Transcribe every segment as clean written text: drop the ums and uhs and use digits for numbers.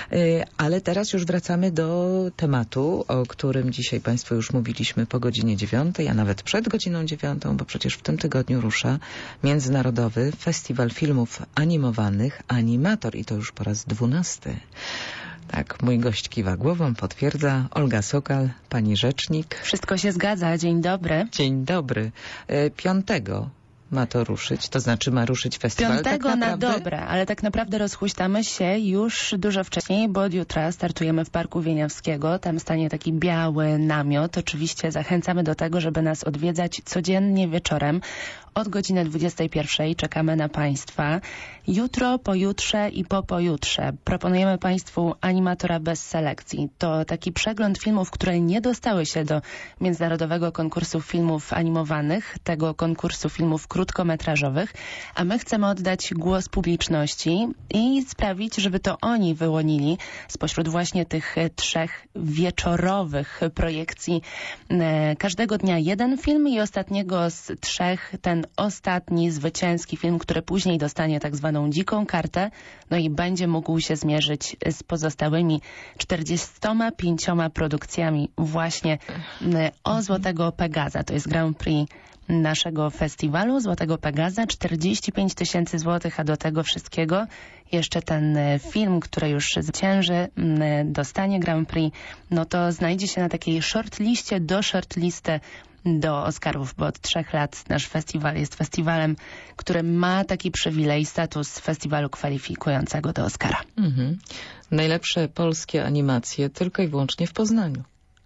Ale teraz już wracamy do tematu, o którym dzisiaj Państwu już mówiliśmy po godzinie 9, a nawet przed godziną 9, bo przecież w tym tygodniu rusza Międzynarodowy Festiwal Filmów Animowanych Animator i to już po raz 12. Tak, mój gość kiwa głową, potwierdza Olga Sokal, pani rzecznik. Wszystko się zgadza, dzień dobry. Dzień dobry. 5 ma to ruszyć, to znaczy ma ruszyć festiwal. 5 tak na dobre, ale tak naprawdę rozhuśtamy się już dużo wcześniej, bo od jutra startujemy w Parku Wieniawskiego. Tam stanie taki biały namiot. Oczywiście zachęcamy do tego, żeby nas odwiedzać codziennie wieczorem. Od godziny 21 czekamy na Państwa. Jutro, pojutrze i pojutrze proponujemy Państwu Animatora bez selekcji. To taki przegląd filmów, które nie dostały się do Międzynarodowego Konkursu Filmów Animowanych, tego konkursu filmów krótkometrażowych, a my chcemy oddać głos publiczności i sprawić, żeby to oni wyłonili spośród właśnie tych 3 wieczorowych projekcji każdego dnia jeden film i ostatniego z 3 ten ostatni zwycięski film, który później dostanie tak zwaną dziką kartę, no i będzie mógł się zmierzyć z pozostałymi 45 produkcjami właśnie o Złotego Pegaza. To jest Grand Prix naszego festiwalu Złotego Pegaza, 45 000 złotych, a do tego wszystkiego jeszcze ten film, który już zwycięży, dostanie Grand Prix, no to znajdzie się na takiej shortliście do shortlisty do Oscarów, bo od 3 lat nasz festiwal jest festiwalem, który ma taki przywilej, status festiwalu kwalifikującego do Oscara. Najlepsze polskie animacje tylko i wyłącznie w Poznaniu.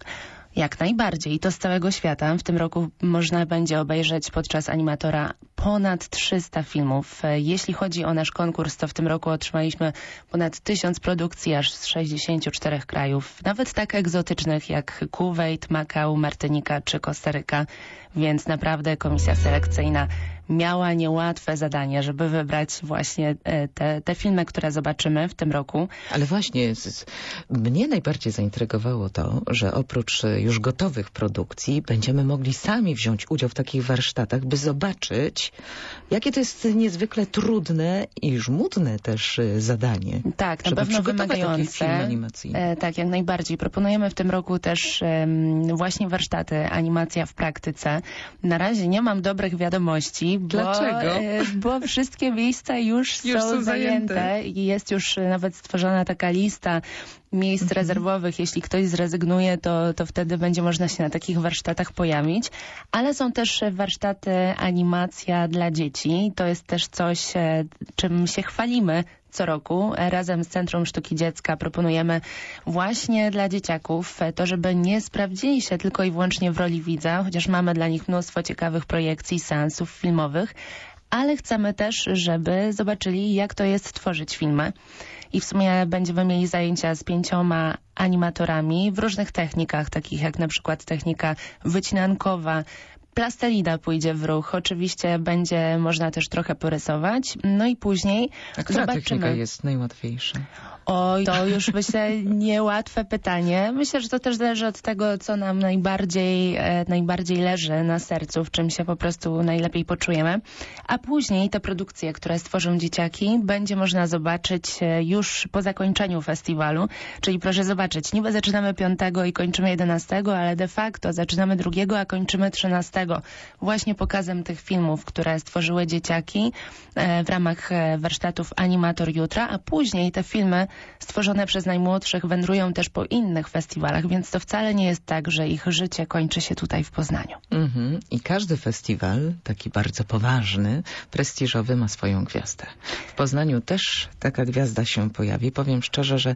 Jak najbardziej. I to z całego świata. W tym roku można będzie obejrzeć podczas Animatora ponad 300 filmów. Jeśli chodzi o nasz konkurs, to w tym roku otrzymaliśmy ponad 1000 produkcji aż z 64 krajów. Nawet tak egzotycznych jak Kuwejt, Makau, Martynika czy Kostaryka. Więc naprawdę komisja selekcyjna miała niełatwe zadanie, żeby wybrać właśnie te filmy, które zobaczymy w tym roku. Ale właśnie mnie najbardziej zaintrygowało to, że oprócz już gotowych produkcji będziemy mogli sami wziąć udział w takich warsztatach, by zobaczyć, jakie to jest niezwykle trudne i żmudne też zadanie. Tak, na pewno wymagające. Tak, jak najbardziej. Proponujemy w tym roku też właśnie warsztaty animacja w praktyce. Na razie nie mam dobrych wiadomości. Dlaczego? Bo wszystkie miejsca już są zajęte i jest już nawet stworzona taka lista miejsc rezerwowych. Jeśli ktoś zrezygnuje, to wtedy będzie można się na takich warsztatach pojawić. Ale są też warsztaty animacja dla dzieci. To jest też coś, czym się chwalimy co roku. Razem z Centrum Sztuki Dziecka proponujemy właśnie dla dzieciaków to, żeby nie sprawdzili się tylko i wyłącznie w roli widza, chociaż mamy dla nich mnóstwo ciekawych projekcji, seansów filmowych, ale chcemy też, żeby zobaczyli, jak to jest tworzyć filmy. I w sumie będziemy mieli zajęcia z 5 animatorami w różnych technikach, takich jak na przykład technika wycinankowa, plastelina pójdzie w ruch. Oczywiście będzie można też trochę porysować. No i później a która technika jest najłatwiejsza? Oj, to już myślę niełatwe pytanie. Myślę, że to też zależy od tego, co nam najbardziej leży na sercu, w czym się po prostu najlepiej poczujemy. A później te produkcje, które stworzą dzieciaki, będzie można zobaczyć już po zakończeniu festiwalu. Czyli proszę zobaczyć, niby zaczynamy 5 i kończymy 11, ale de facto zaczynamy 2, a kończymy 13. Właśnie pokazem tych filmów, które stworzyły dzieciaki w ramach warsztatów Animator jutra, a później te filmy stworzone przez najmłodszych wędrują też po innych festiwalach, więc to wcale nie jest tak, że ich życie kończy się tutaj w Poznaniu. I każdy festiwal, taki bardzo poważny, prestiżowy, ma swoją gwiazdę. W Poznaniu też taka gwiazda się pojawi. Powiem szczerze, że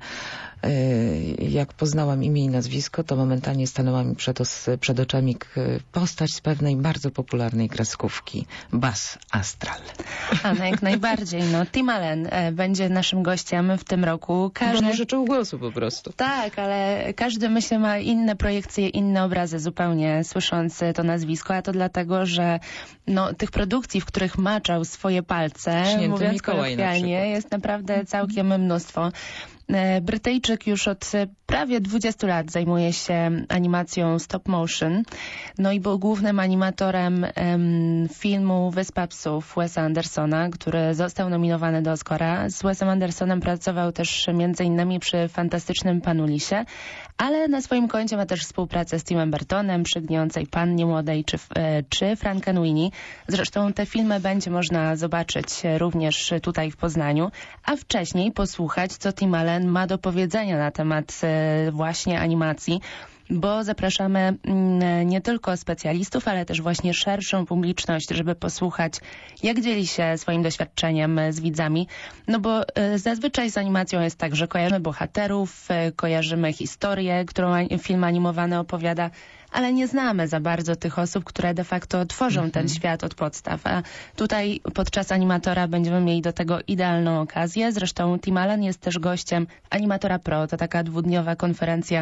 jak poznałam imię i nazwisko, to momentalnie stanęła mi przed oczami postać z pewnej bardzo popularnej kreskówki, Buzz Astral. A no jak najbardziej. Tim Allen będzie naszym gościem w tym roku. Bo nie życzył głosu po prostu. Tak, ale każdy, myślę, ma inne projekcje, inne obrazy zupełnie słysząc to nazwisko, a to dlatego, że tych produkcji, w których maczał swoje palce, mówiąc kolokwialnie, jest naprawdę całkiem mnóstwo. Brytyjczyk już od prawie 20 lat zajmuje się animacją stop motion. No i był głównym animatorem filmu Wyspa Psów Wesa Andersona, który został nominowany do Oscara. Z Wesem Andersonem pracował też m.in. przy Fantastycznym Panu Lisie, ale na swoim koncie ma też współpracę z Timem Burtonem przy Gnijącej Pannie Młodej czy Frankenweenie. Zresztą te filmy będzie można zobaczyć również tutaj w Poznaniu, a wcześniej posłuchać, co Tim Allen ma do powiedzenia na temat właśnie animacji, bo zapraszamy nie tylko specjalistów, ale też właśnie szerszą publiczność, żeby posłuchać, jak dzieli się swoim doświadczeniem z widzami. No bo zazwyczaj z animacją jest tak, że kojarzymy bohaterów, kojarzymy historię, którą film animowany opowiada, ale nie znamy za bardzo tych osób, które de facto tworzą ten świat od podstaw. A tutaj podczas Animatora będziemy mieli do tego idealną okazję. Zresztą Tim Allen jest też gościem Animatora Pro. To taka 2-dniowa konferencja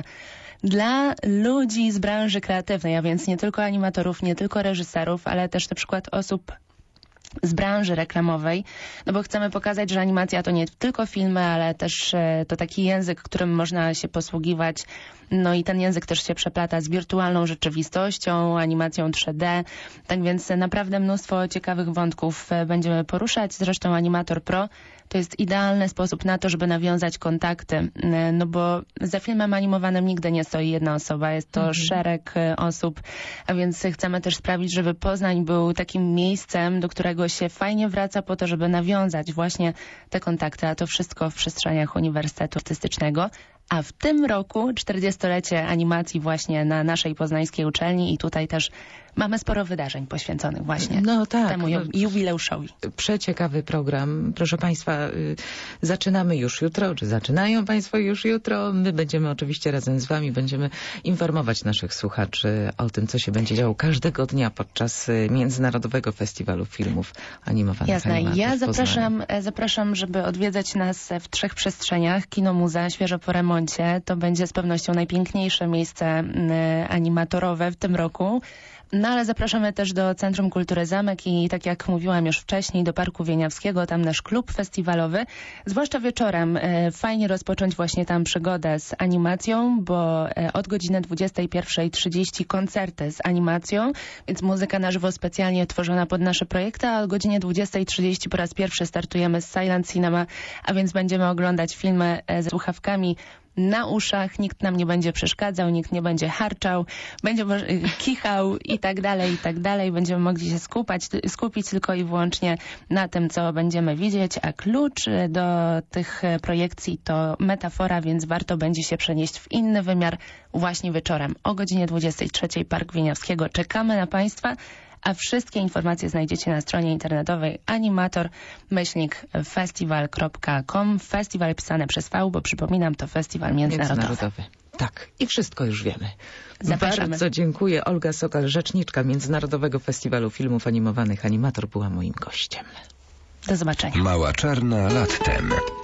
dla ludzi z branży kreatywnej, a więc nie tylko animatorów, nie tylko reżyserów, ale też na przykład osób z branży reklamowej, no bo chcemy pokazać, że animacja to nie tylko filmy, ale też to taki język, którym można się posługiwać. No i ten język też się przeplata z wirtualną rzeczywistością, animacją 3D. Tak więc naprawdę mnóstwo ciekawych wątków będziemy poruszać. Zresztą Animator Pro to jest idealny sposób na to, żeby nawiązać kontakty, no bo za filmem animowanym nigdy nie stoi jedna osoba, jest to szereg osób, a więc chcemy też sprawić, żeby Poznań był takim miejscem, do którego się fajnie wraca po to, żeby nawiązać właśnie te kontakty, a to wszystko w przestrzeniach Uniwersytetu Artystycznego. A w tym roku 40-lecie animacji właśnie na naszej poznańskiej uczelni i tutaj też mamy sporo wydarzeń poświęconych właśnie temu jubileuszowi. Przeciekawy program. Proszę Państwa, zaczynamy już jutro, czy zaczynają Państwo już jutro. My będziemy oczywiście razem z Wami, będziemy informować naszych słuchaczy o tym, co się będzie działo każdego dnia podczas Międzynarodowego Festiwalu Filmów Animowanych. Jasne. Ja zapraszam, żeby odwiedzać nas w 3 przestrzeniach. Kino Muza, świeżo po remoncie. To będzie z pewnością najpiękniejsze miejsce animatorowe w tym roku. No ale zapraszamy też do Centrum Kultury Zamek i tak jak mówiłam już wcześniej, do Parku Wieniawskiego, tam nasz klub festiwalowy. Zwłaszcza wieczorem fajnie rozpocząć właśnie tam przygodę z animacją, bo od godziny 21:30 koncerty z animacją, więc muzyka na żywo specjalnie tworzona pod nasze projekty, a o godzinie 20:30 po raz pierwszy startujemy z Silent Cinema, a więc będziemy oglądać filmy z słuchawkami na uszach, nikt nam nie będzie przeszkadzał, nikt nie będzie harczał, będzie kichał i tak dalej. Będziemy mogli się skupić tylko i wyłącznie na tym, co będziemy widzieć, a klucz do tych projekcji to metafora, więc warto będzie się przenieść w inny wymiar właśnie wieczorem o godzinie 23:00 Park Wieniawskiego. Czekamy na Państwa. A wszystkie informacje znajdziecie na stronie internetowej animator-festiwal.com. Festiwal pisane przez V, bo przypominam, to festiwal międzynarodowy. Tak, i wszystko już wiemy. Zapraszamy. Bardzo dziękuję. Olga Sokal, rzeczniczka Międzynarodowego Festiwalu Filmów Animowanych Animator, była moim gościem. Do zobaczenia. Mała Czarna latem.